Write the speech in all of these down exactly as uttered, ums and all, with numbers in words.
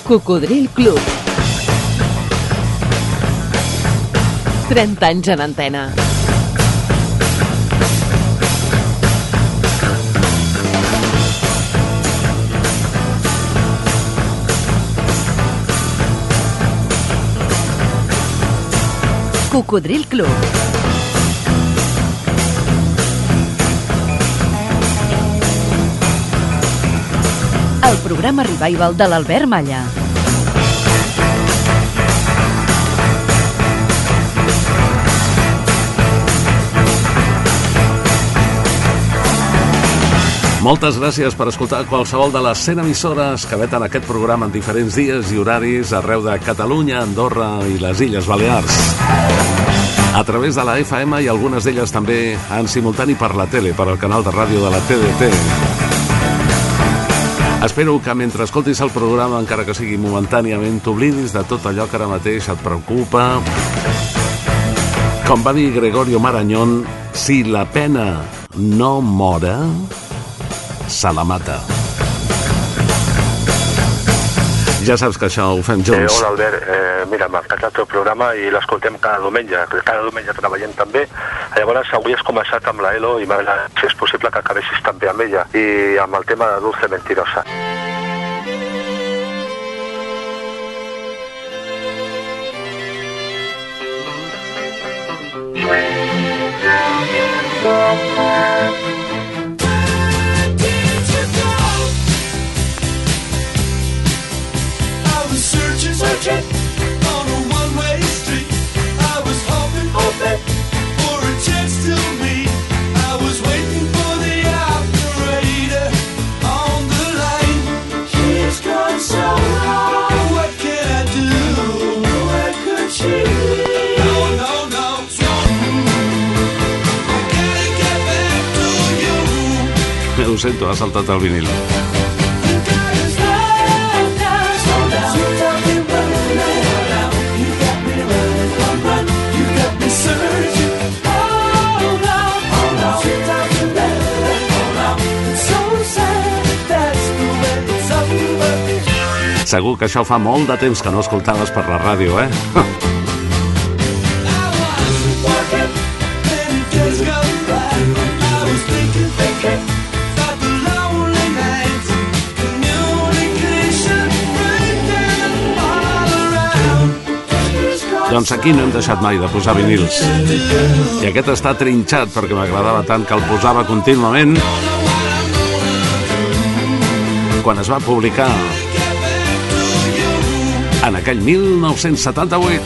Cocodril Club. trenta anys en antena. Cocodril Club. El programa revival de l'Albert Malla. Moltes gràcies per escoltar qualsevol de les cent emissores que emeten aquest programa en diferents dies i horaris arreu de Catalunya, Andorra i les Illes Balears. A través de la F M i algunes d'elles també en simultani per la tele, per al canal de ràdio de la T D T. Espero que mentre escoltis el programa, encara que sigui momentàniament, t'oblidis de tot allò que ara mateix et preocupa. Com va dir Gregorio Marañón, si la pena no mora, se la mata. Ja saps que això ho fem junts. Eh, hola, Albert. Eh, mira, m'ha encantat el teu programa i l'escoltem cada diumenge. Cada diumenge treballem també. Llavors, avui has començat amb la Elo i m'agrada, si és possible, que acabessis també amb ella i amb el tema de Dulce Mentirosa. Searching on a one-way street, I was hoping, hoping for a chance to meet. I was waiting for the operator on the line. She's gone so wrong. What can I do? Where could she be? No, no, no. I gotta get back to you. Ho sento, ha saltat el vinil. Segur que això fa molt de temps que no escoltaves per la ràdio, eh? Doncs aquí no hem deixat mai de posar vinils. I aquest està trinxat perquè m'agradava tant que el posava contínuament quan es va publicar en aquell mil nou-cents setanta-vuit.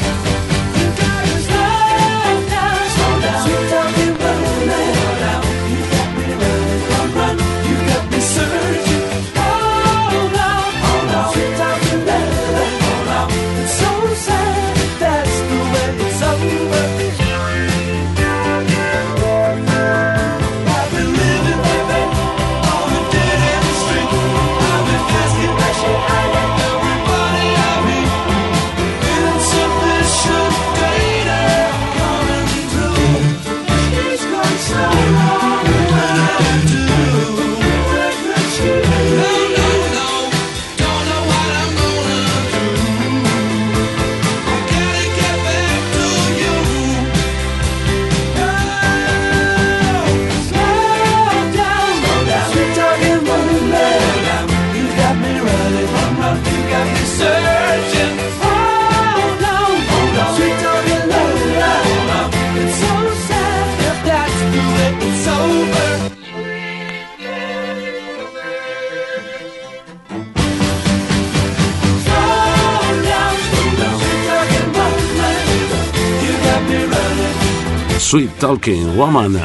Sweet Talking Woman,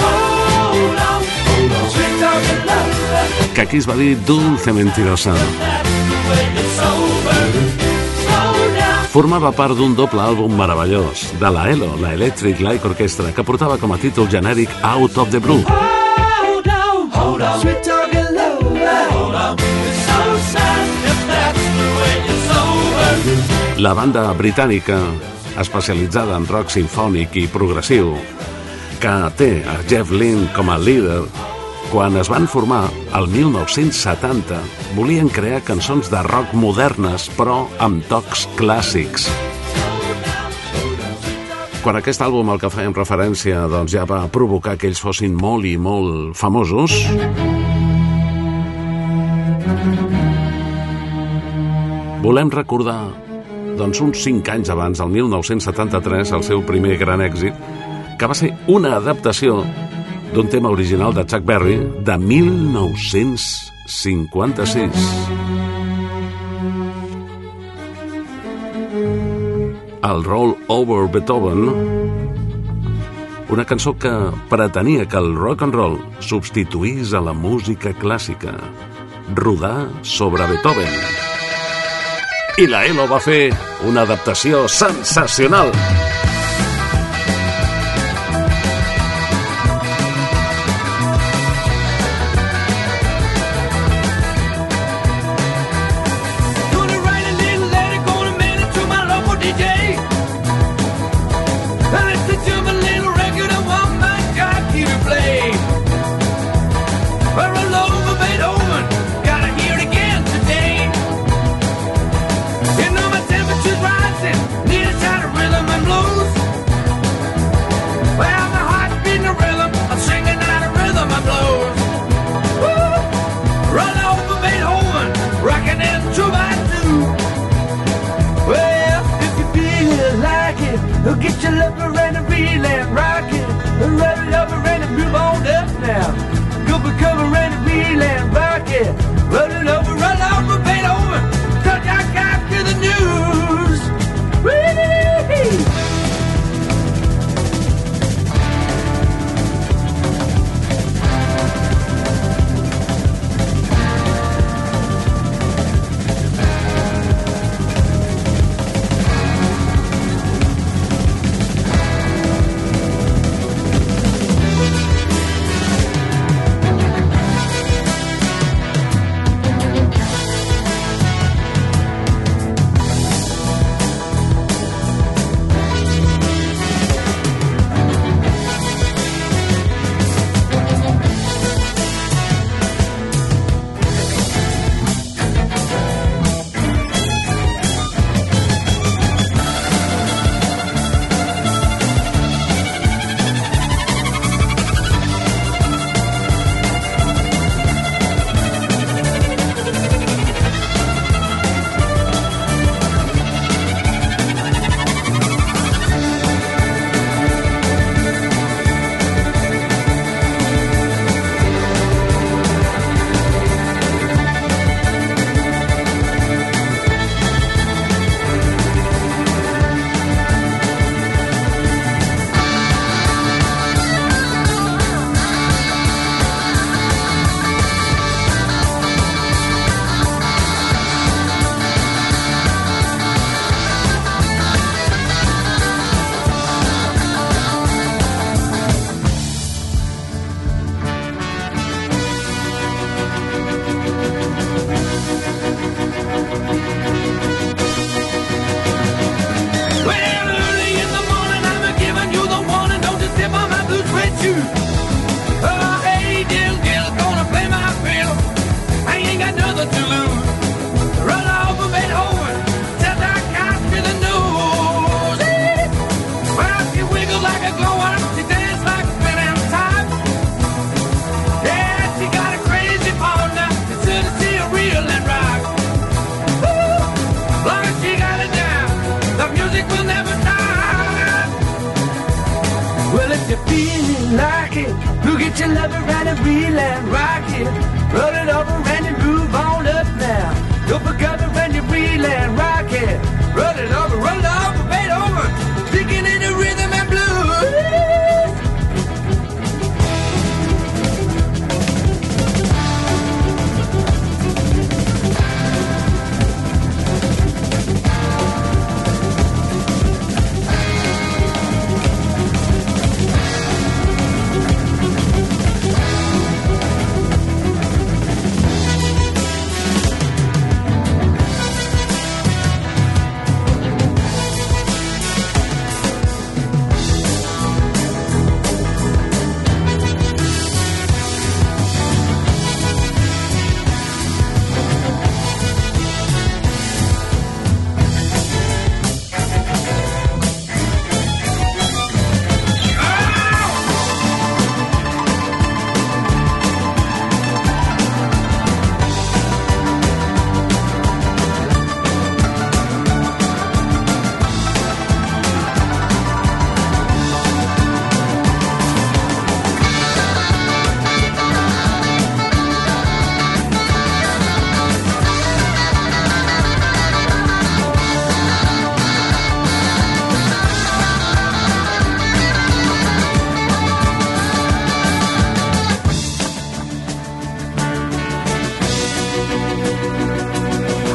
que aquí es va dir Dulce Mentirosa. Formava part d'un doble àlbum meravellós de la Elo, la Electric Light Orchestra, que portava com a títol genèric Out of the Blue. La banda britànica, especialitzada en rock simfònic i progressiu, que té a Jeff Lynne com a líder, Quan es van formar, el mil nou-cents setanta, volien crear cançons de rock modernes, però amb tocs clàssics. Quan aquest àlbum al que fèiem referència doncs ja va provocar que ells fossin molt i molt famosos, volem recordar doncs uns cinc anys abans, el mil nou-cents setanta-tres, el seu primer gran èxit, que va ser una adaptació d'un tema original de Chuck Berry de mil nou-cents cinquanta-sis. El Roll Over Beethoven, una cançó que pretenia que el rock and roll substituís a la música clàssica, rodar sobre Beethoven. I la Elo va fer una adaptació sensacional. Get your lover and a reel and rock it. Roll it over and move on up now. Go for cover and a reel and rock it. Roll it over, roll over, Beethoven. Cause I got to the news. Whee! Get your lover and a reel and rock it. Roll it over and you move on up now. Go for cover and you reel and rock it. Roll it over, roll it over, fade over. Sticking in the rhythm and blues.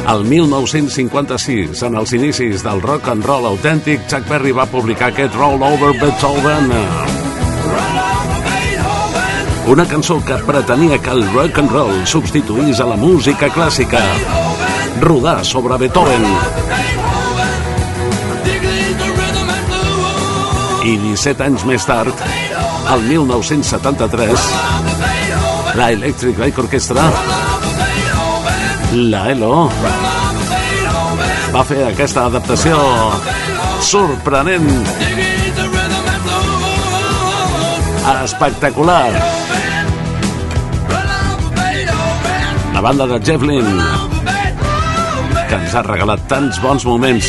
El mil nou-cents cinquanta-sis, en els inicis del rock and roll autèntic, Chuck Berry va publicar aquest Roll Over Beethoven. Una cançó que pretenia que el rock and roll substituís a la música clàssica. Rodar sobre Beethoven. I disset anys més tard, el mil nou-cents setanta-tres, la Electric Light Orchestra, la E L O, va fer aquesta adaptació sorprenent, espectacular. La banda de Jeff Lynne, que ens ha regalat tants bons moments.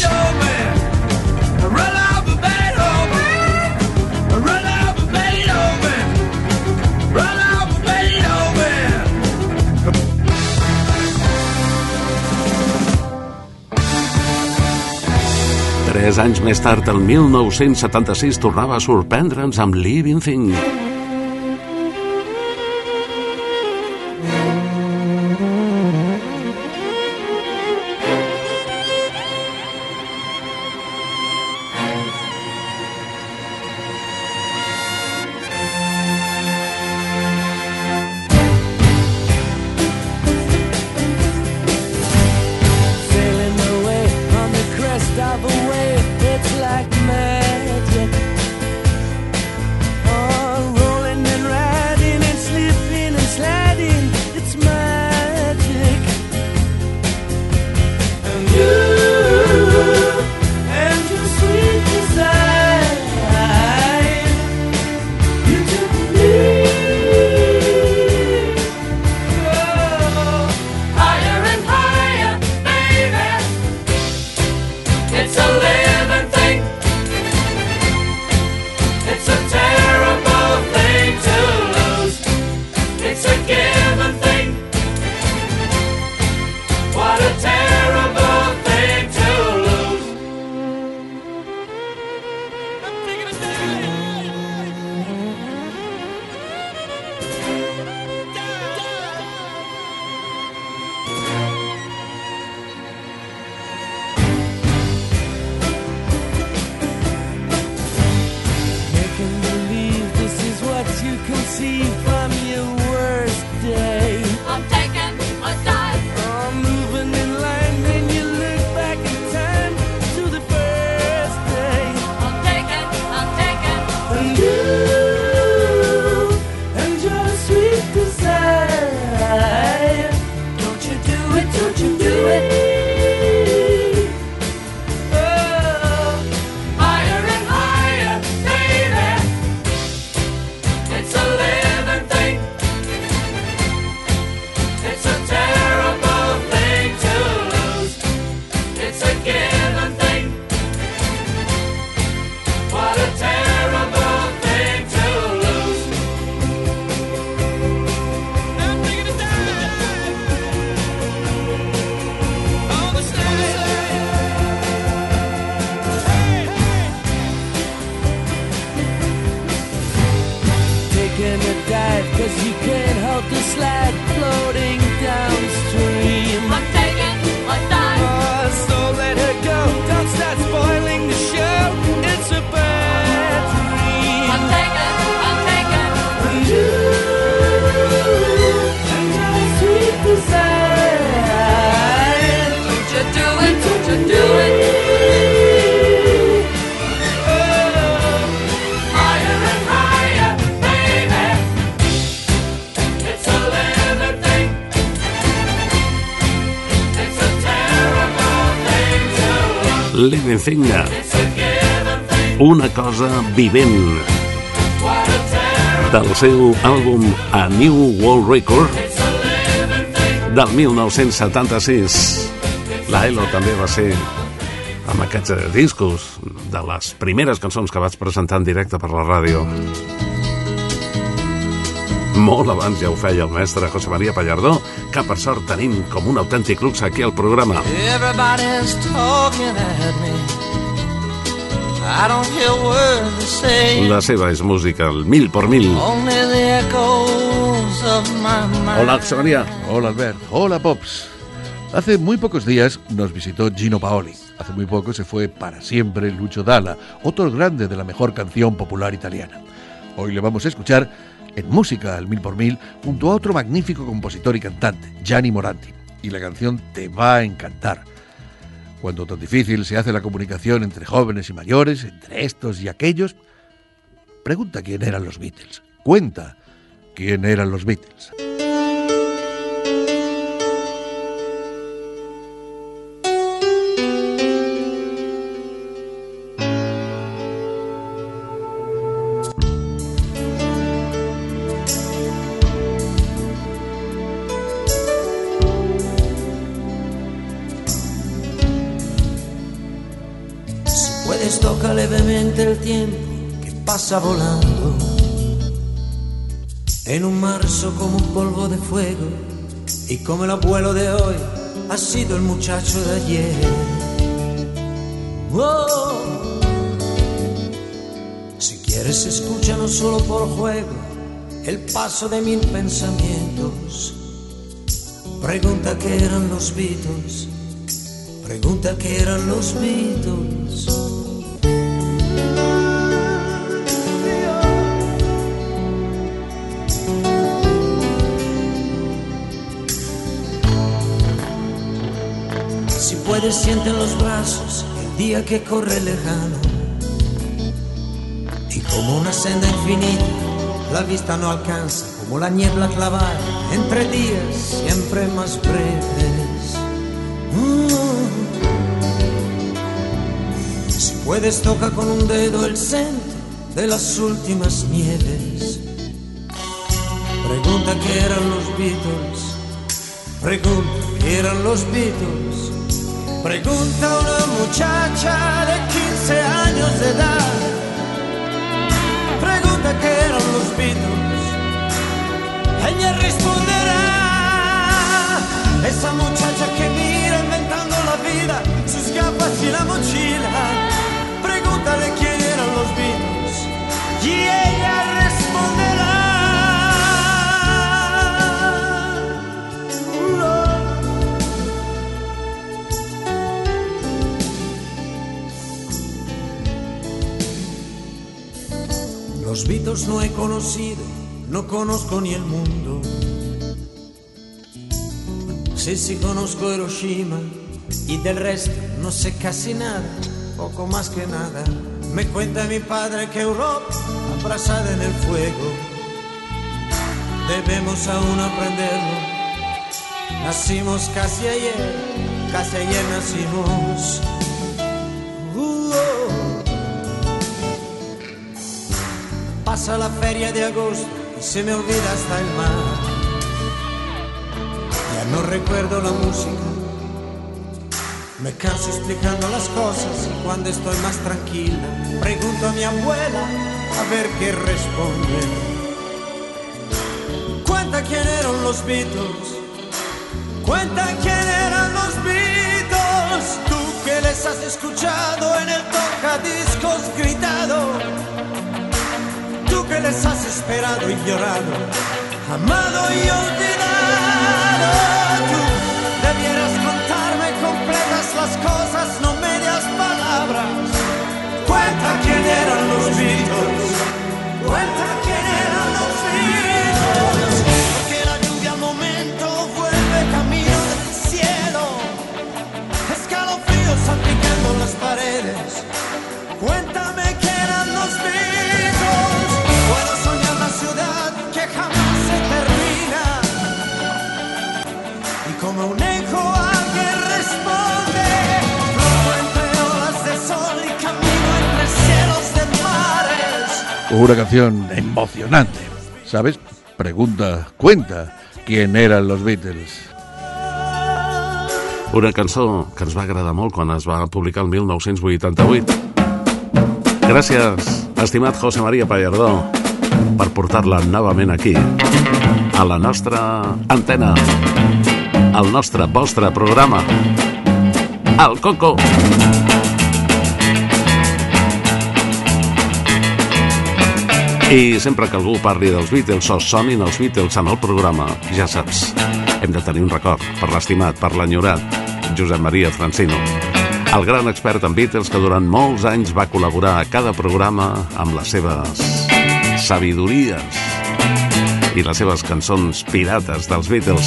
Tres anys més tard, el mil nou-cents setanta-sis, tornava a sorprendre'ns amb Living Thing. Living Thing, una cosa vivent, del seu àlbum A New World Record del mil nou-cents setanta-sis. La E L O també va ser amb aquests discos de les primeres cançons que vaig presentar en directe per la ràdio. Molt abans ja ho feia el mestre José María Pallardó, que per sort tenim com un autèntic luxe aquí al programa. Everybody's talking at me. I don't hear words they say. La seva és música, el mil por mil. Only the echoes of my mind. Hola, José María. Hola, Albert. Hola, Pops. Hace muy pocos días nos visitó Gino Paoli. Hace muy poco se fue para siempre Lucio Dalla, otro grande de la mejor canción popular italiana. Hoy le vamos a escuchar en música al mil por mil junto a otro magnífico compositor y cantante, Gianni Morandi. Y la canción te va a encantar. Cuando tan difícil se hace la comunicación entre jóvenes y mayores, entre estos y aquellos, pregunta quién eran los Beatles. Cuenta quién eran los Beatles. Toca levemente el tiempo que pasa volando en un marzo como un polvo de fuego, y como el abuelo de hoy ha sido el muchacho de ayer. Oh. Si quieres escucha no solo por juego el paso de mil pensamientos. Pregunta qué eran los Beatles, pregunta qué eran los Beatles. Si puedes siente en los brazos el día que corre lejano, y como una senda infinita la vista no alcanza, como la niebla clavada entre días siempre más breves. Mm. Si puedes toca con un dedo el centro de las últimas nieves. Pregunta qué eran los Beatles, pregunta qué eran los Beatles. Pregunta a una muchacha de quince años de edad. Pregunta qué eran los Beatles. Ella responderá. Esa muchacha que mira inventando la vida, sus gafas y la mochila. Pregúntale quién eran los Beatles y ella responderá. Los Beatles no he conocido, no conozco ni el mundo. Sí, sí conozco Hiroshima y del resto no sé casi nada, poco más que nada. Me cuenta mi padre que Europa abrasada en el fuego. Debemos aún aprenderlo. Nacimos casi ayer, casi ayer nacimos. Pasa la feria de agosto y se me olvida hasta el mar. Ya no recuerdo la música. Me canso explicando las cosas y cuando estoy más tranquila pregunto a mi abuela a ver qué responde. Cuenta quién eran los Beatles, cuenta quién eran los Beatles. Tú que les has escuchado en el tocadiscos gritado, tú que les has esperado y llorado, amado y olvidado. Tú debieras contarme completas las cosas, no medias palabras. Cuenta quién eran los Beatles, cuenta quién eran los Beatles. Porque la lluvia al momento vuelve camino del cielo, escalofríos salpicando las paredes. Cuéntame qué eran los Beatles. Puedo soñar la ciudad que jamás se termina, y como un eco alguien responde. Floto entre olas de sol y camino entre cielos de mares. Una canción emocionante, ¿sabes? Pregunta, cuenta quién eran los Beatles. Una cançó que ens va agradar molt quan es va publicar el mil nou-cents vuitanta-vuit. Gràcies, estimat José María Pallardó, per portar-la novament aquí, a la nostra antena, al nostre, vostre programa, El Coco. I sempre que algú parli dels Beatles o sonin els Beatles en el programa, ja saps, hem de tenir un record per l'estimat, per l'enyorat Josep Maria Francino, el gran expert en Beatles que durant molts anys va col·laborar a cada programa amb les seves sabidories i les seves cançons pirates dels Beatles.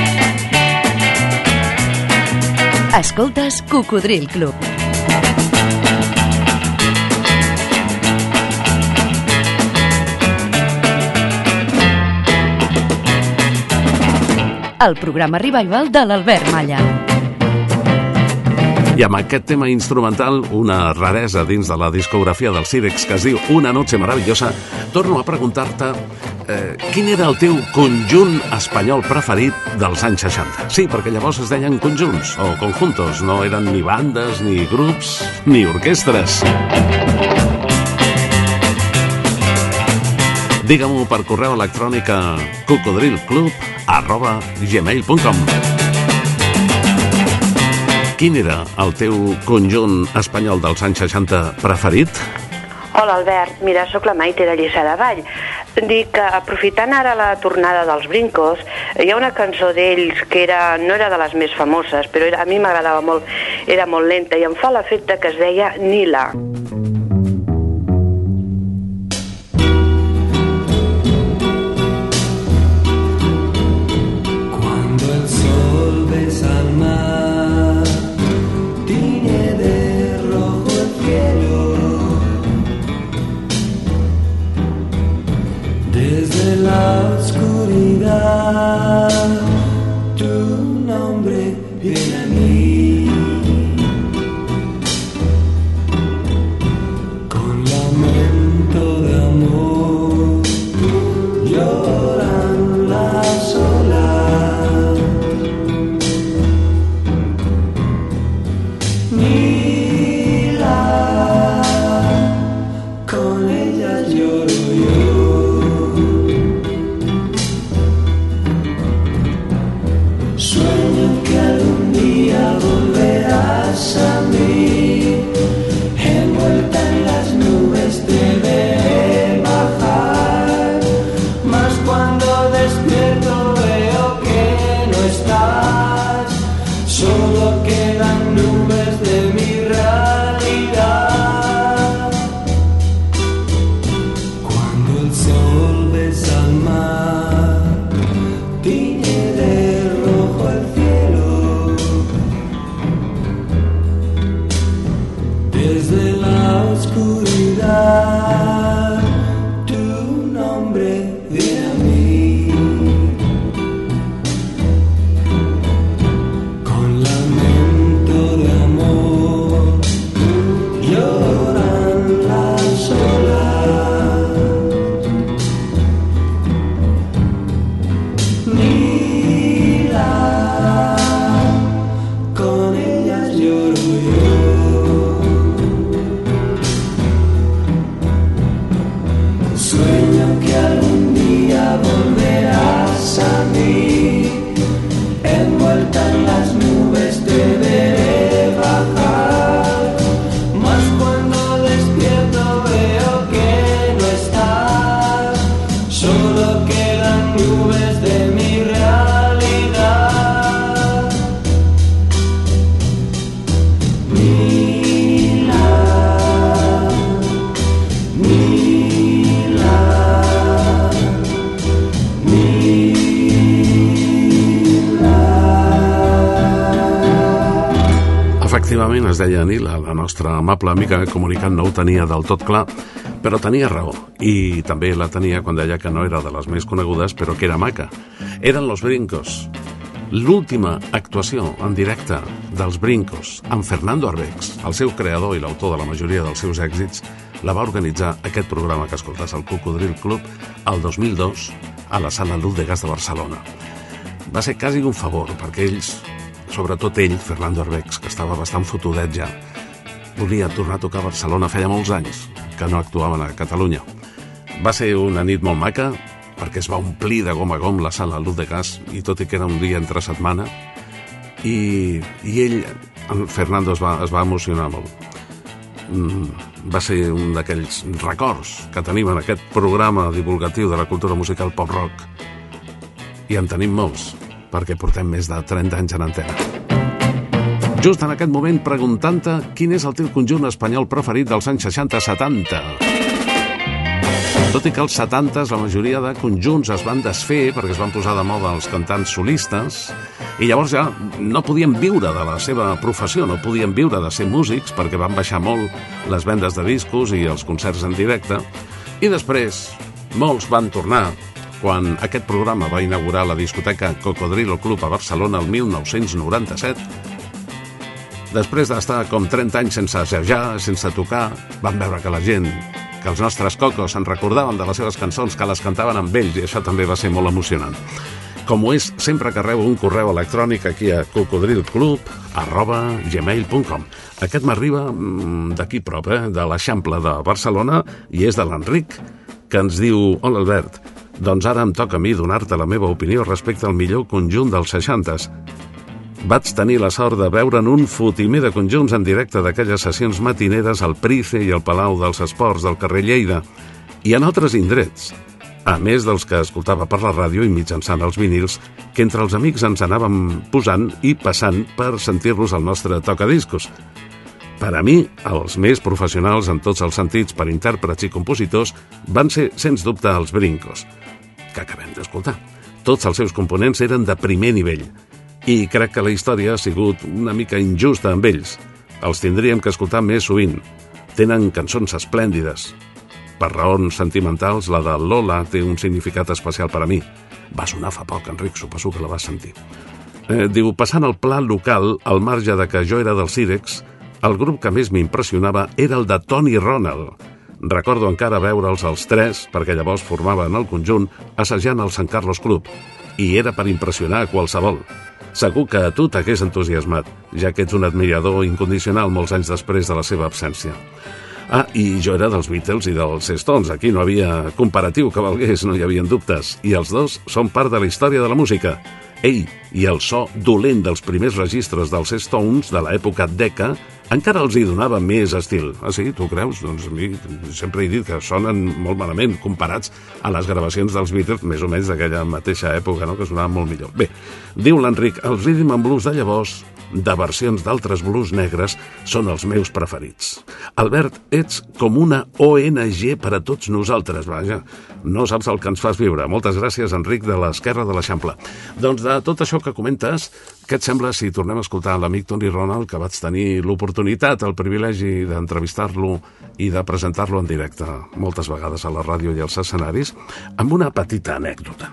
Escoltes Cocodril Club. El programa Revival de l'Albert Malla. I amb aquest tema instrumental, una raresa dins de la discografia del Sirex que es diu Una noche maravillosa, torno a preguntar-te eh, quin era el teu conjunt espanyol preferit dels anys seixanta. Sí, perquè llavors es deien conjunts o conjuntos, no eren ni bandes, ni grups, ni orquestres. Digue-m'ho per correu electrònic a cocodrilclub arroba gmail punt com. Quin era el teu conjunt espanyol dels anys seixanta preferit? Hola, Albert. Mira, sóc la Maite de Lliçà de Vall. Dic que aprofitant ara la tornada dels Brincos, hi ha una cançó d'ells que era, no era de les més famoses, però era, a mi m'agradava molt, era molt lenta i em fa l'efecte que es deia Nila. Es deia Nila, la nostra amable amiga comunicant no ho tenia del tot clar, però tenia raó, i també la tenia quan deia que no era de les més conegudes, però que era maca. Eren los Brincos. L'última actuació en directe dels Brincos amb Fernando Arbex, el seu creador i l'autor de la majoria dels seus èxits, la va organitzar aquest programa que escoltes, el Cocodril Club, el dos mil dos, a la Sala Luz de Gas de Barcelona. Va ser quasi un favor, perquè ells, sobretot ell, Fernando Arbex, que estava bastant fotudet ja, volia tornar a tocar a Barcelona. Feia molts anys que no actuaven a Catalunya. Va ser una nit molt maca, perquè es va omplir de gom a gom la Sala Luz de Gas, i tot i que era un dia entre setmana, i, i ell, en Fernando, es va, es va emocionar molt. Mm, va ser un d'aquells records que tenim en aquest programa divulgatiu de la cultura musical pop-rock, i en tenim molts. perquè portem més de trenta anys en antena. Just en aquest moment preguntant-te quin és el teu conjunt espanyol preferit dels anys seixanta setanta. Tot i que als setantes la majoria de conjunts es van desfer perquè es van posar de moda els cantants solistes i llavors ja no podien viure de la seva professió, no podien viure de ser músics perquè van baixar molt les vendes de discos i els concerts en directe. I després molts van tornar quan aquest programa va inaugurar la discoteca Cocodrilo Club a Barcelona el mil nou-cents noranta-set. Després d'estar com trenta anys sense assajar, sense tocar, van veure que la gent, que els nostres cocos se'n recordaven de les seves cançons, que les cantaven amb ells, i això també va ser molt emocionant. Com ho és sempre que rebo un correu electrònic aquí a cocodrilclub arroba gmail punt com. Aquest m'arriba d'aquí prop, eh, de l'Eixample de Barcelona, i és de l'Enric, que ens diu: hola Albert, doncs ara em toca a mi donar-te la meva opinió respecte al millor conjunt dels seixantes. Vaig tenir la sort de veure'n un fotimer de conjunts en directe d'aquelles sessions matineres al Price i al Palau dels Esports del carrer Lleida i en altres indrets, a més dels que escoltava per la ràdio i mitjançant els vinils que entre els amics ens anàvem posant i passant per sentir-los al nostre tocadiscos. Per a mi, els més professionals en tots els sentits per intèrprets i compositors van ser, sens dubte, els Brincos, que acabem d'escoltar. Tots els seus components eren de primer nivell i crec que la història ha sigut una mica injusta amb ells. Els tindríem que escoltar més sovint. Tenen cançons esplèndides. Per raons sentimentals, la de Lola té un significat especial per a mi. Va sonar fa poc, Enric, suposo que la vas sentir. Eh, diu, passant al pla local, al marge de que jo era del Cirex, el grup que més m'impressionava era el de Tony Ronald. Recordo encara veure'ls els tres, perquè llavors formaven el conjunt, assajant al Sant Carlos Club. I era per impressionar a qualsevol. Segur que a tu t'hagués entusiasmat, ja que ets un admirador incondicional molts anys després de la seva absència. Ah, i jo era dels Beatles i dels Stones. Aquí no havia comparatiu que valgués, no hi havia dubtes. I els dos són part de la història de la música. Ei, i el so dolent dels primers registres dels Stones de l'època Decca encara els hi donava més estil. Ah, sí? Tu creus? Doncs a mi sempre he dit que sonen molt malament comparats a les gravacions dels Beatles, més o menys d'aquella mateixa època, no?, que sonaven molt millor. Bé, diu l'Enric, els rhythm and blues de llavors, de versions d'altres blues negres, són els meus preferits. Albert, ets com una O N G per a tots nosaltres, vaja. No saps el que ens fas viure. Moltes gràcies, Enric, de l'Esquerra de l'Eixample. Doncs de tot això que comentes, què et sembla si tornem a escoltar l'amic Tony Ronald, que vaig tenir l'oportunitat, el privilegi d'entrevistar-lo i de presentar-lo en directe moltes vegades a la ràdio i als escenaris, amb una petita anècdota.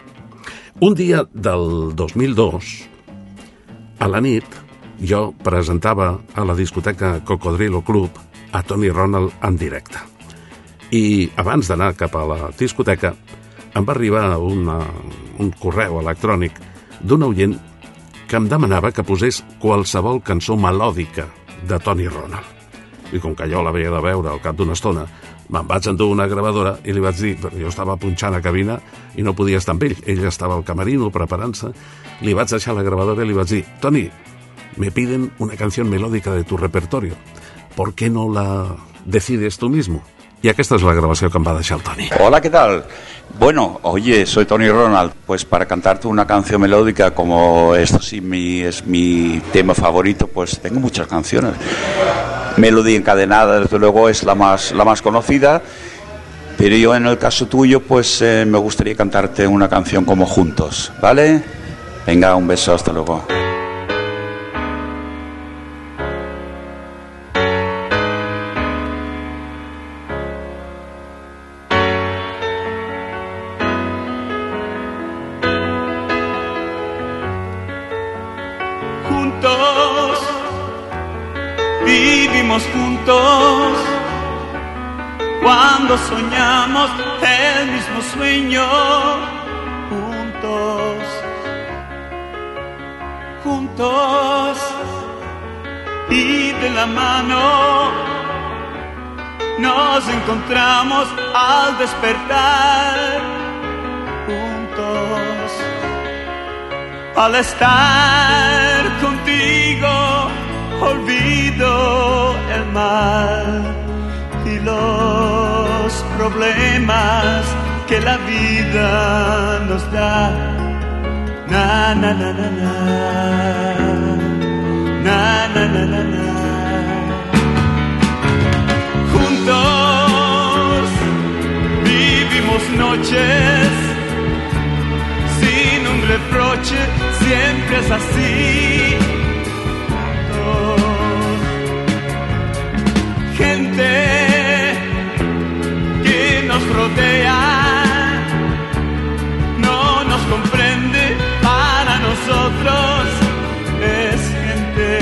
Un dia del dos mil dos, a la nit, jo presentava a la discoteca Cocodrilo Club a Tony Ronald en directe. I abans d'anar cap a la discoteca em va arribar una, un correu electrònic d'un oient que em demanava que posés qualsevol cançó melòdica de Tony Ronald. I com que jo l'havia de veure al cap d'una estona, me'n vaig endur una gravadora i li vaig dir, perquè jo estava punxant a cabina i no podia estar amb ell, ell estava al camerino preparant-se, li vaig deixar la gravadora i li vaig dir, Tony, me piden una canción melódica de tu repertorio. ¿Por qué no la decides tú mismo? Y esta es la grabación que me va a dejar el Tony. Hola, ¿qué tal? Bueno, oye, soy Tony Ronald. Pues para cantarte una canción melódica, como esto sí mi, es mi tema favorito, pues tengo muchas canciones. Melodía encadenada, desde luego, es la más, la más conocida. Pero yo, en el caso tuyo, pues eh, me gustaría cantarte una canción como Juntos, ¿vale? Venga, un beso, hasta luego. Vivimos juntos cuando soñamos el mismo sueño, juntos, juntos y de la mano nos encontramos al despertar, juntos, al estar contigo. Olvido el mal y los problemas que la vida nos da. Na na na na na. Na na na na na. Juntos vivimos noches sin un reproche, siempre es así. Gente que nos rodea no nos comprende, para nosotros es gente.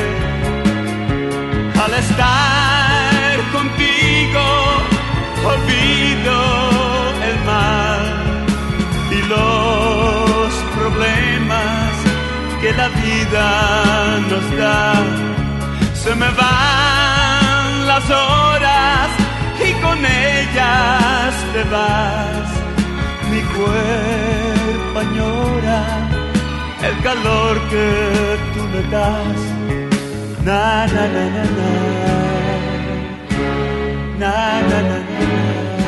Al estar contigo olvido el mal y los problemas que la vida nos da. Se me van las horas y con ellas te vas. Mi cuerpo añora el calor que tú me das. Na na na na na. Na na na na.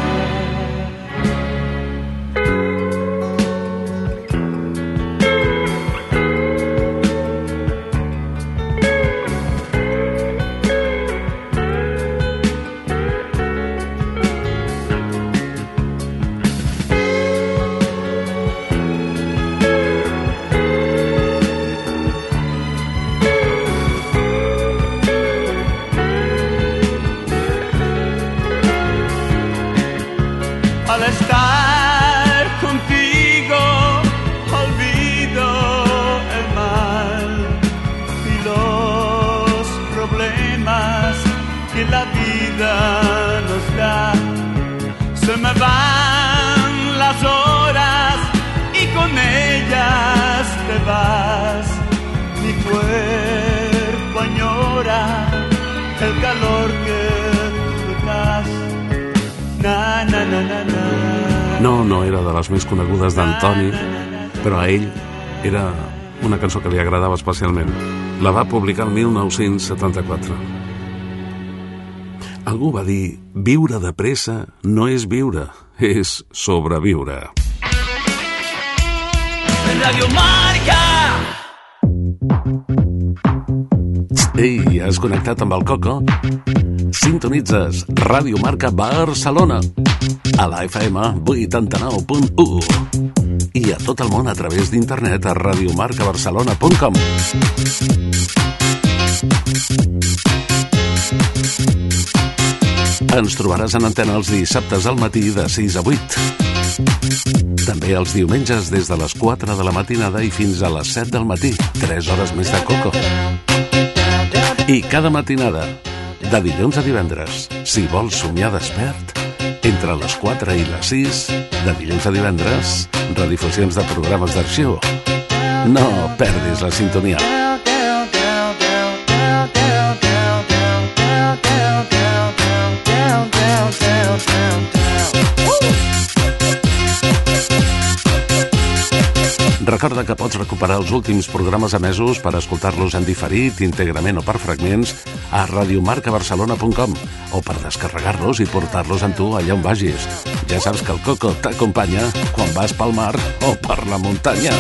La vida nos da. Se me van las horas y con ellas te vas. Mi cuerpo añora el calor que tú das. Na, na, na, na, na. No, no era de les més conegudes d'Antoni, però a ell era una cançó que li agradava especialment. La va publicar el mil nou-cents setanta-quatre. Algú va dir, viure de pressa no és viure, és sobreviure. Radio Marca! Ei, has connectat amb el Coco? Sintonitzes Ràdio Marca Barcelona a la F M vuitanta-nou punt u i a tot el món a través d'internet a radiomarcabarcelona punt com. Ens trobaràs en antena els dissabtes al matí de sis a vuit. També els diumenges des de les quatre de la matinada i fins a les set del matí, tres hores més de Coco. I cada matinada, de dilluns a divendres, si vols somiar despert, entre les quatre i les sis, de dilluns a divendres, redifusions de programes d'arxiu. No perdis la sintonia. Recorda que pots recuperar els últims programes emesos per escoltar-los en diferit, íntegrament o per fragments a radiomarcabarcelona punt com o per descarregar-los i portar-los amb tu allà on vagis. Ja saps que el Coco t'acompanya quan vas pel mar o per la muntanya.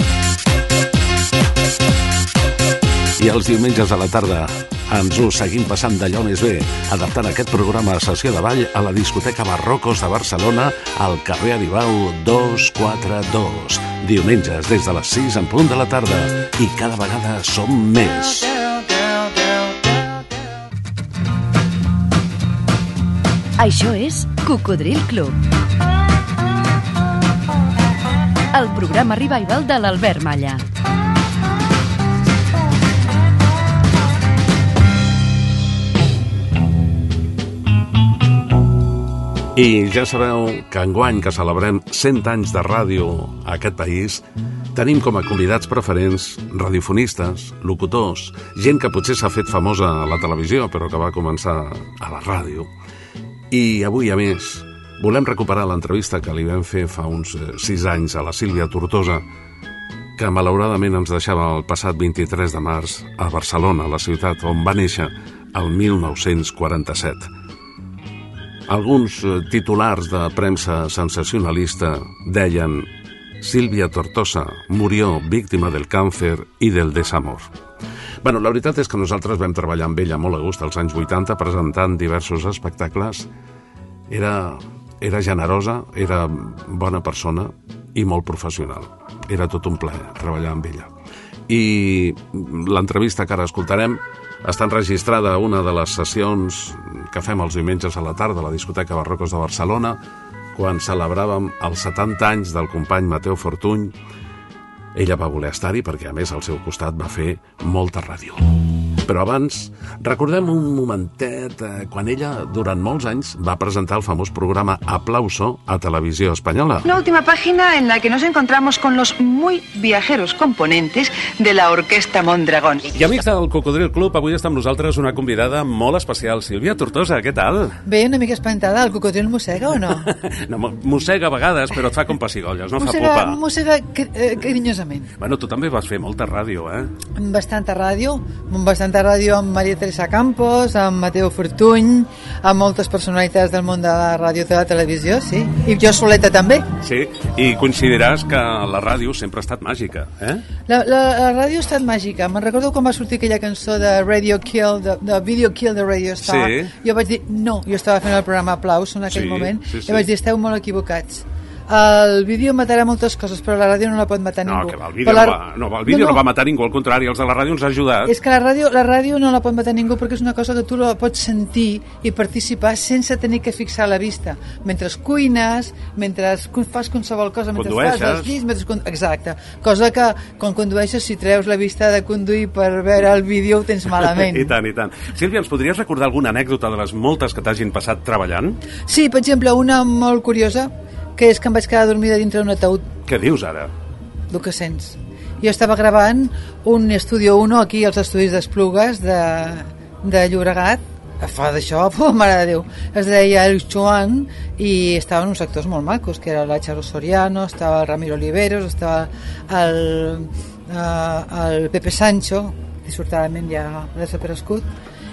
I els diumenges a la tarda ens ho seguim passant d'allò més bé, adaptant aquest programa a sessió de ball a la discoteca Barrocos de Barcelona al carrer Aribau dos cents quaranta dos. Diumenges des de les sis en punt de la tarda i cada vegada som més. Això és Cocodril Club, el programa revival de l'Albert Malla. I ja sabeu que enguany que celebrem cent anys de ràdio a aquest país, tenim com a convidats preferents radiofonistes, locutors, gent que potser s'ha fet famosa a la televisió però que va començar a la ràdio. I avui, a més, volem recuperar l'entrevista que li vam fer fa uns sis anys a la Sílvia Tortosa, que malauradament ens deixava el passat vint-i-tres de març a Barcelona, la ciutat on va néixer el mil nou-cents quaranta-set. Alguns titulars de premsa sensacionalista deien Silvia Tortosa murió víctima del càncer i del desamor. Bueno, la veritat és que nosaltres vam treballar amb ella molt a gust als anys vuitanta, presentant diversos espectacles. Era, era generosa, era bona persona i molt professional. Era tot un plaer treballar amb ella. I l'entrevista que ara escoltarem està enregistrada a una de les sessions que fem els diumenges a la tarda a la discoteca Barrocos de Barcelona, quan celebràvem els setanta anys del company Mateu Fortuny. Ella va voler estar-hi perquè, a més, al seu costat va fer molta ràdio. Però abans, recordem un momentet eh, quan ella, durant molts anys, va presentar el famós programa Aplauso a Televisió Espanyola. La última página en la que nos encontramos con los muy viajeros componentes de la Orquesta Mondragón. I amics del Cocodril Club, avui està amb nosaltres una convidada molt especial, Sílvia Tortosa, què tal? Bé, una mica espantada, el cocodril mossega o no? No, mossega a vegades, però et fa com pessigolles, no mossega, fa pupa. Mossega eh, carinyosament. Bueno, tu també vas fer molta ràdio, eh? Bastanta ràdio, bastanta ràdio amb Maria Teresa Campos, amb Mateu Fortuny, amb moltes personalitats del món de la ràdio i de la televisió, sí. I jo soleta també. Sí, i coincidiràs que la ràdio sempre ha estat màgica, eh? La, la, la ràdio ha estat màgica. Me'n recordo quan va sortir aquella cançó de Radio Kill, de, de Video Kill de Radio Star. Sí. Jo vaig dir, no, jo estava fent el programa Aplauso en aquell sí, moment, sí, sí. i vaig dir, esteu molt equivocats. El vídeo matarà moltes coses, però la ràdio no la pot matar no, ningú. Que va, el vídeo, la... no, va, no, el vídeo no, no. no va matar ningú, al contrari, els de la ràdio ens ha ajudat. És que la ràdio, la ràdio no la pot matar ningú perquè és una cosa que tu la pots sentir i participar sense tenir que fixar la vista. Mentre cuines, mentre fas qualsevol cosa, mentre condueixes. Fas els llits, mentre... Exacte. Cosa que quan condueixes, si treus la vista de conduir per veure el vídeo, ho tens malament. I tant, i tant. Sílvia, ens podries recordar alguna anècdota de les moltes que t'hagin passat treballant? Sí, per exemple, una molt curiosa, que és que em vaig quedar dormida dintre d'un ataúd. Què dius ara? El que sents. Jo estava gravant un Estudio uno aquí als estudis d'Esplugues de, de Llobregat. Fa d'això, oh, mare de Déu. Es deia El Joan i estaven uns actors molt macos, que era la Charo Soriano, estava el Ramiro Oliveros, estava el, uh, el Pepe Sancho, dissortadament ja ha desaparegut.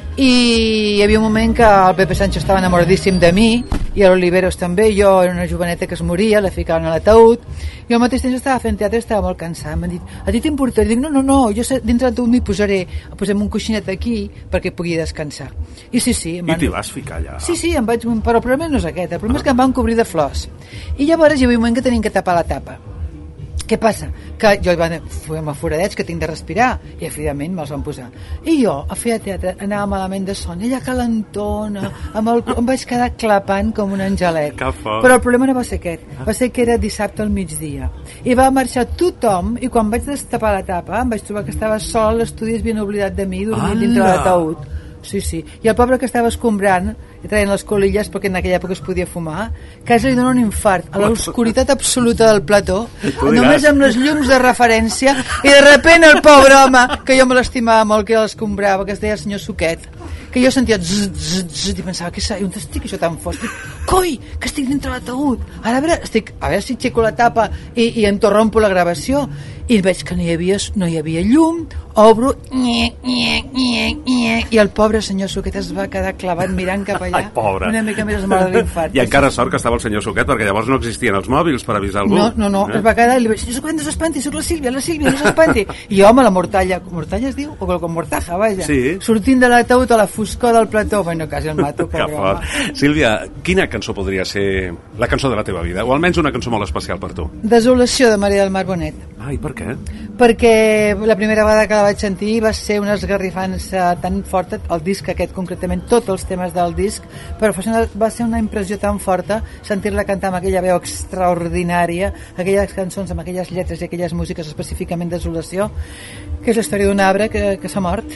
I hi havia un moment que el Pepe Sancho estava enamoradíssim de mi i l'Oliveros també. Jo era una joveneta que es moria, la ficaven a l'ataúd i al mateix temps estava fent teatre i estava molt cansat. M'han dit, a ti t'importa? Dic, no, no, no, jo dintre d'ataúd m'hi posaré, posem un coixinet aquí perquè pugui descansar. I sí, sí. Van... I t'hi vas ficar allà? Sí, sí, em vaig... però el problema no és aquest, el problema ah. és que em van cobrir de flors. I llavors hi havia un moment que tenim que tapar la tapa. Què passa? Que jo vaig fer amb foradets que tinc de respirar i evidentment me'ls van posar. I jo, a fer teatre, anava malament de son, ella calentona, amb el, em vaig quedar clapant com un angelet. Però el problema no va ser aquest, va ser que era dissabte al migdia. I va marxar tothom i quan vaig destapar la tapa em vaig trobar que estava sol a l'estudi, es havien oblidat de mi, dormint dintre de l'ataúd. Sí, sí. I el pobre que estava escombrant i traient les colilles, perquè en aquella època es podia fumar, quasi li dona un infart a l'obscuritat absoluta del plató, només amb les llums de referència, i de repent el pobre home, que jo me l'estimava molt, que l'escombrava, que es deia el senyor Suquet, que jo sentia zzz, zzz, zzz, i pensava, que on estic això tan fort? Coi, que estic dintre l'ataúd, ara a veure, estic, a veure si aixeco la tapa i, i entorrompo la gravació, i veig que no hi havia, no hi havia llum, obro, nye, nye, nye, nye, i el pobre senyor Suquet es va quedar clavat mirant cap allà. Ai, pobre. Una mica més es mor de l'infart. I encara sort que estava el senyor Suquet, perquè llavors no existien els mòbils per avisar algú. No, no, no, eh? Es va quedar i li vaig dir, senyor Suquet, no s'espanti, soc la Sílvia, la Sílvia, no s'espanti. I home, la mortalla, mortalla es diu? O com mortaja, vaja. Sí. Sortint de l'ataúd a la foscor del plató, bueno, quasi el mato, pobre home. Sílvia, quina cançó podria ser la cançó de la teva vida? O almenys una cançó molt especial per tu? Desolació, de Maria del Mar Bonet. Ah, i per què? Perquè la primera vegada que la vaig sentir va ser una esgarrifança tan forta, el disc aquest concretament, tots els temes del disc, però va ser una impressió tan forta sentir-la cantar amb aquella veu extraordinària, aquelles cançons amb aquelles lletres i aquelles músiques, específicament Desolació, que és la història d'un arbre que, que s'ha mort.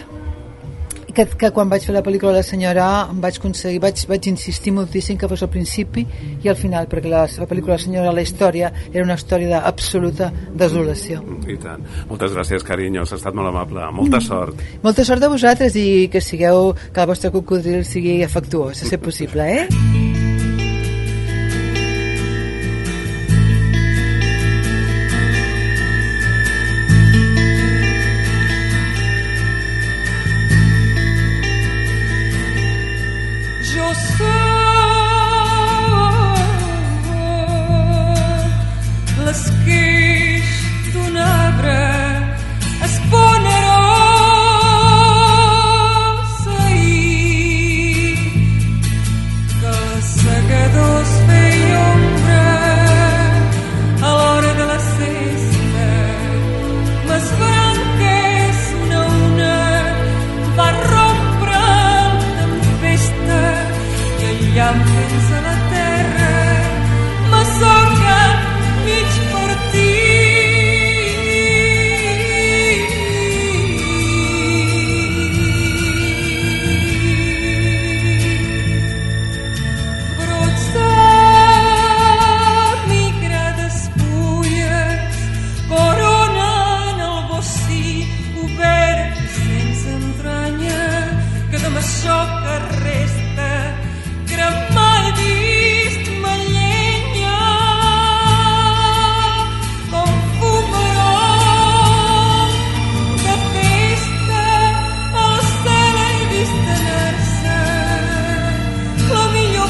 Que, que quan vaig fer la pel·lícula La senyora em vaig aconseguir, vaig, vaig insistir moltíssim que fos al principi i al final, perquè la, la pel·lícula La senyora, la història era una història d'absoluta desolació. I tant. Moltes gràcies, carinyo, has estat molt amable. Molta sort. Mm. Molta sort a vosaltres i que sigueu, que el vostre cocodril sigui afectuós, a ser possible, eh? L'esquí ciò che resta, che mai vist ma legna, con fumerò da festa, o se l'hai vista nersa, la mia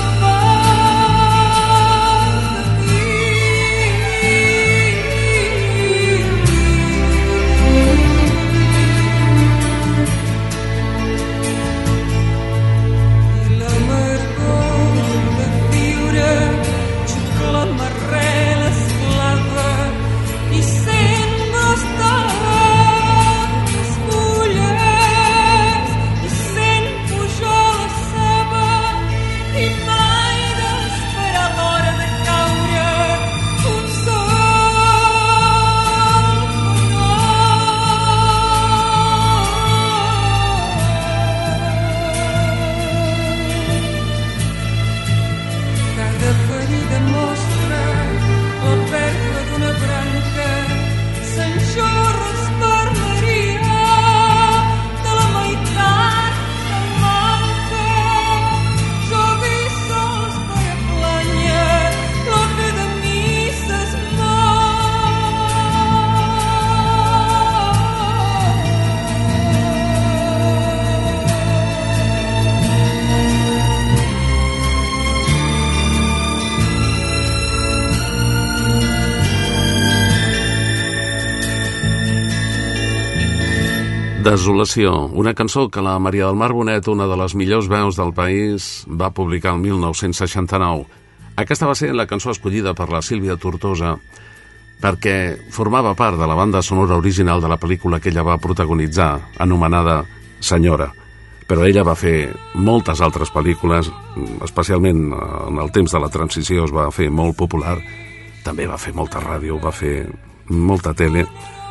Desolació, una cançó que la Maria del Mar Bonet, una de les millors veus del país, va publicar el mil nou-cents seixanta-nou. Aquesta va ser la cançó escollida per la Sílvia Tortosa perquè formava part de la banda sonora original de la pel·lícula que ella va protagonitzar, anomenada Senyora. Però ella va fer moltes altres pel·lícules, especialment en el temps de la transició es va fer molt popular, també va fer molta ràdio, va fer molta tele,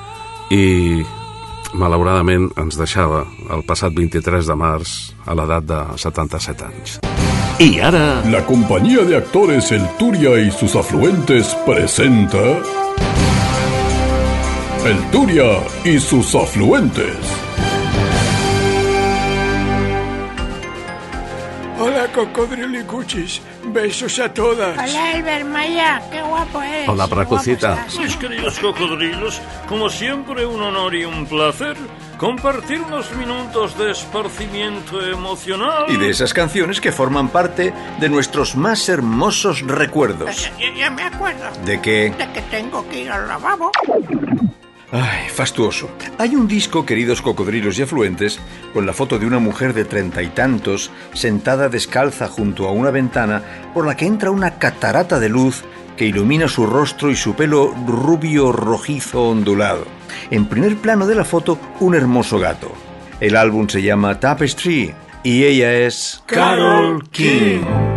i malauradament ens deixava el passat vint-i-tres de març a l'edat de setanta-set anys. Y ahora la compañía de actores El Turia y sus afluentes presenta El Turia y sus afluentes. Hola, cocodrilicuchis. Besos a todas. Hola, Albert Maya. Qué guapo es. Hola, Pracucita. Mis queridos cocodrilos, como siempre un honor y un placer compartir unos minutos de esparcimiento emocional. Y de esas canciones que forman parte de nuestros más hermosos recuerdos. Ya, ya me acuerdo. ¿De qué? De que tengo que ir al lavabo. Ay, fastuoso. Hay un disco, queridos cocodrilos y afluentes, con la foto de una mujer de treinta y tantos, sentada descalza junto a una ventana por la que entra una catarata de luz que ilumina su rostro y su pelo rubio rojizo ondulado. En primer plano de la foto, un hermoso gato. El álbum se llama Tapestry y ella es Carole King.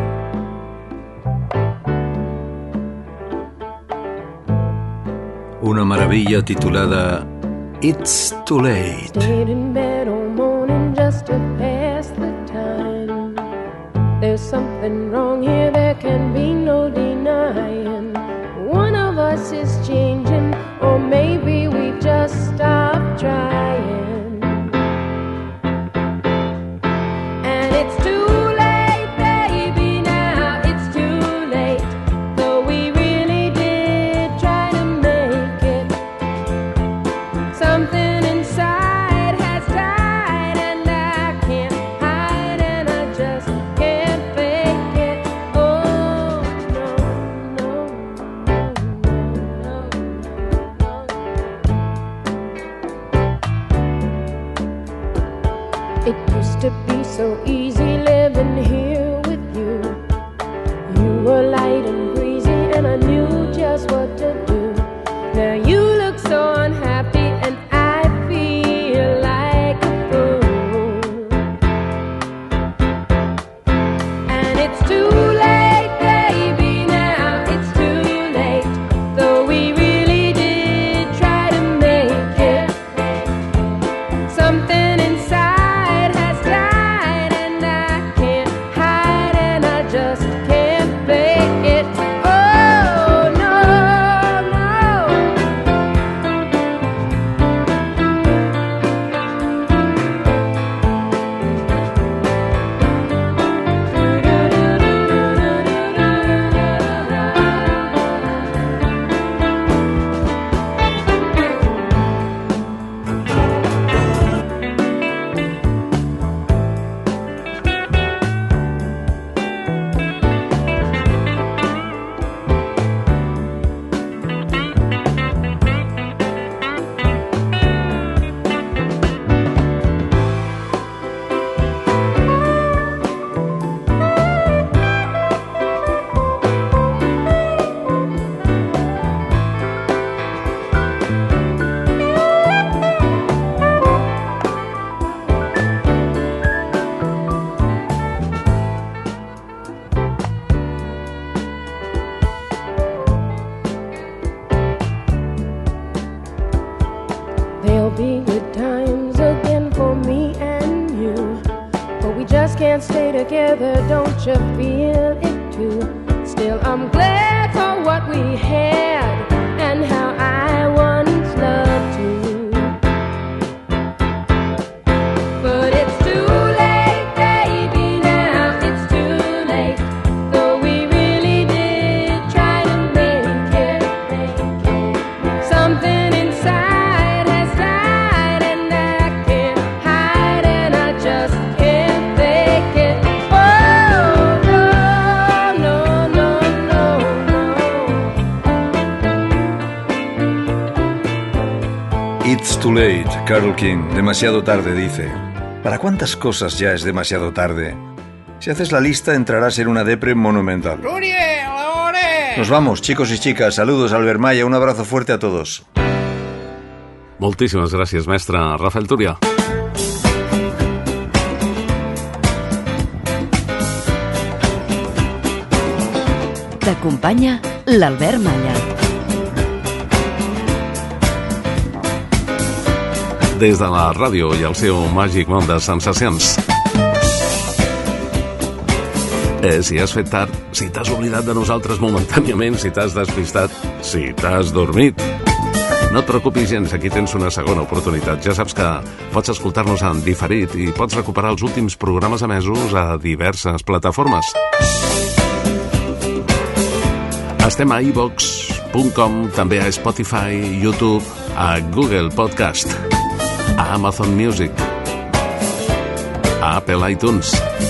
Una maravilla titulada It's Too Late. Stayed in bed all morning just to pass the time. There's something wrong here, there can be no denying. One of us is changing, or maybe we just stopped trying. And it's too late, baby, now it's too late. Though we really did try to make it. Something inside has died, and I can't hide, and I just can't fake it. Oh, no, no, no, no. It used to be so easy living here with you. You were light and breezy, and I knew just what to do. Now you look so unhappy, and I feel like a fool. And it's too late, baby, now it's too late. Though we really did try to make it. Something inside has died, and I can't hide, and I just can't fake it. just can't stay together, don't you feel it too? Still, I'm glad for what we had and how I once loved you. But it's too late, baby, now it's too late. Though we really did try to make it, make it. Something inside has died and I can't hide and I just can't fake it. Oh, no, no, no, no. It's too late, Carole King. Demasiado tarde, dice. ¿Para cuántas cosas ya es demasiado tarde? Si haces la lista, entrarás en una depre monumental. Nos vamos, chicos y chicas. Saludos, Albert Maya. Un abrazo fuerte a todos. Moltíssimes gràcies, mestre Rafael Túria. T'acompanya l'Albert Malla. Des de la ràdio i el seu màgic món de sensacions. Eh, si has fet tard, si t'has oblidat de nosaltres momentàniament, si t'has despistat, si t'has dormit. No et preocupis gens, aquí tens una segona oportunitat. Ja saps que pots escoltar-nos en diferit i pots recuperar els últims programes emesos a diverses plataformes. Estem a i vox punt com, també a Spotify, YouTube, a Google Podcast, a Amazon Music, a Apple iTunes.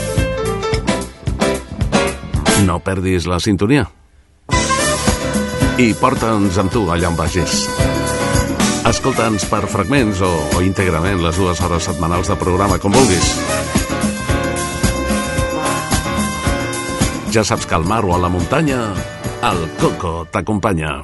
No perdis la sintonia. I porta'ns amb tu allà on vagis. Escolta'ns per fragments o, o íntegrament les dues hores setmanals de programa, com vulguis. Ja saps que al mar o a la muntanya, el Coco t'acompanya.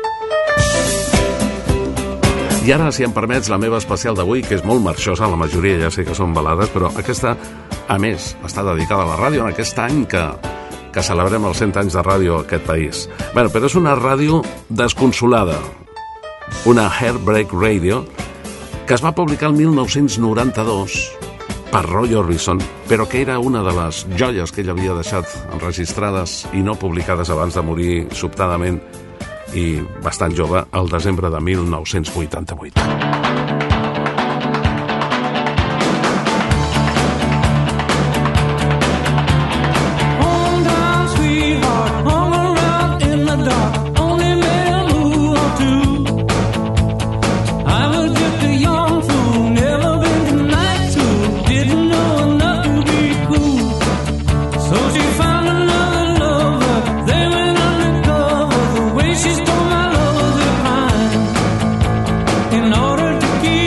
I ara, si em permets, la meva especial d'avui, que és molt marxosa, la majoria ja sé que són balades, però aquesta, a més, està dedicada a la ràdio en aquest any que, que celebrem els cent anys de ràdio a aquest país. Bé, però és una ràdio desconsolada, una Heartbreak Radio, que es va publicar el mil nou-cents noranta-dos per Roy Orbison, però que era una de les joies que ell havia deixat enregistrades i no publicades abans de morir sobtadament i bastant jove, al desembre de mil nou-cents vuitanta-vuit. In order to keep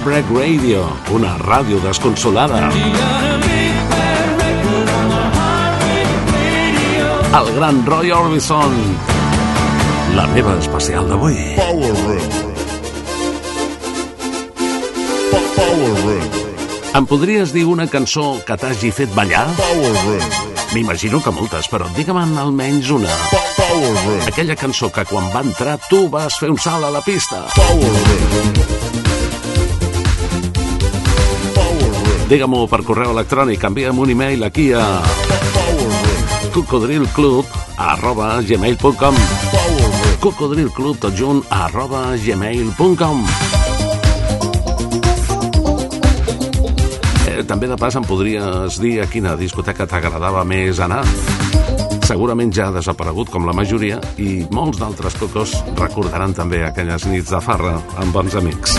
Heartbreak Radio, una ràdio desconsolada. El gran Roy Orbison, la meva especial d'avui. Power Room. Power Room. Em podries dir una cançó que t'hagi fet ballar? Power Room. M'imagino que moltes, però digue'm almenys una. Power Room. Aquella cançó que quan va entrar tu vas fer un salt a la pista. Power Room. Digue-m'ho per correu electrònic, envia'm un email aquí a cocodrilclub arroba gmail punt com cocodrilclub tot junt arroba gmail punt com. eh, També de pas em podries dir a quina discoteca t'agradava més anar. Segurament ja ha desaparegut com la majoria i molts d'altres cocos recordaran també aquelles nits de farra amb bons amics.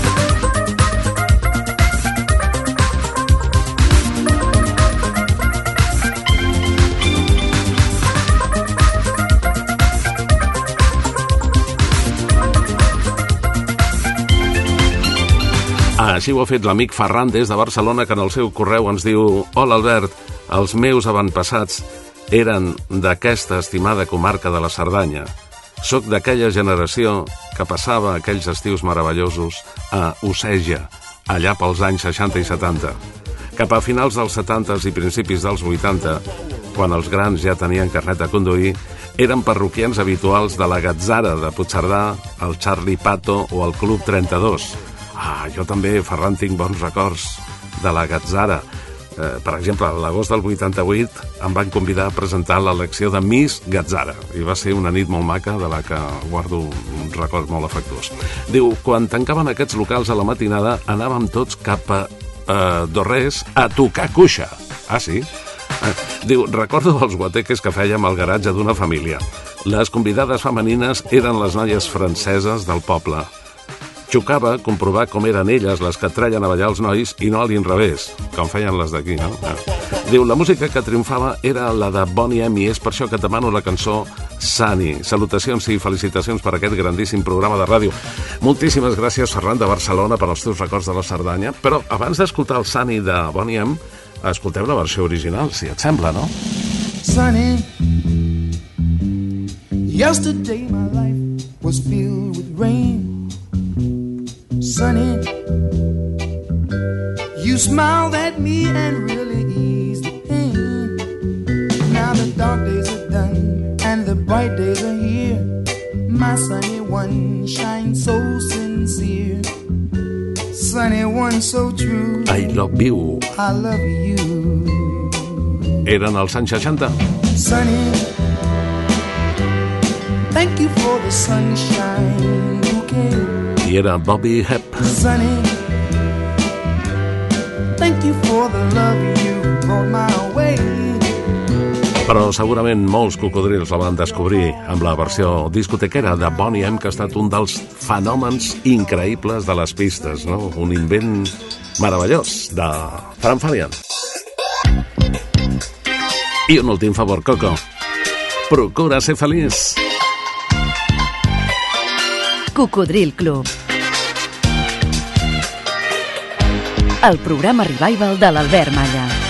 Així ho ha fet l'amic Ferran des de Barcelona, que en el seu correu ens diu: hola Albert, els meus avantpassats eren d'aquesta estimada comarca de la Cerdanya. Soc d'aquella generació que passava aquells estius meravellosos a Oceja, allà pels anys seixanta i setanta. Cap a finals dels setanta i principis dels vuitanta, quan els grans ja tenien carnet de conduir, eren parroquians habituals de la Gatzara de Puigcerdà, el Charlie Pato o el Club trenta-dos. Ah, jo també, Ferran, tinc bons records de la Gatzara. Eh, per exemple, a l'agost del vuitanta-vuit em van convidar a presentar l'elecció de Miss Gatzara i va ser una nit molt maca de la que guardo un record molt afectuós. Diu, quan tancaven aquests locals a la matinada anàvem tots cap a eh, Dorrés a tocar cuixa. Ah, sí? Eh, diu, recordo els guateques que fèiem al garatge d'una família. Les convidades femenines eren les noies franceses del poble. Xocava comprovar com eren elles les que treien a ballar els nois i no a l'inrevés, com feien les d'aquí, no? Diu, la música que triomfava era la de Boney M i és per això que et demano la cançó Sunny. Salutacions i felicitacions per aquest grandíssim programa de ràdio. Moltíssimes gràcies, Ferran, de Barcelona, per als teus records de la Cerdanya. Però abans d'escoltar el Sunny de Boney M, escolteu la versió original, si et sembla, no? Sunny, yesterday my life was filled with rain. Sunny, you smiled at me and really eased the pain. Now the dark days are done and the bright days are here. My sunny one shines so sincere. Sunny one so true. I love you. I love you. Eren els anys seixanta. Sunny, thank you for the sunshine bouquet. I era Bobby Hebb. Sunny, thank you for the love you brought my way. Però segurament molts cocodrils la van descobrir amb la versió discotequera de Boney M, que ha estat un dels fenòmens increïbles de les pistes, no? Un invent meravellós de Fran Farian. I un últim favor, Coco. Procura ser feliç. Cocodril Club. El programa revival de l'Albert Malla.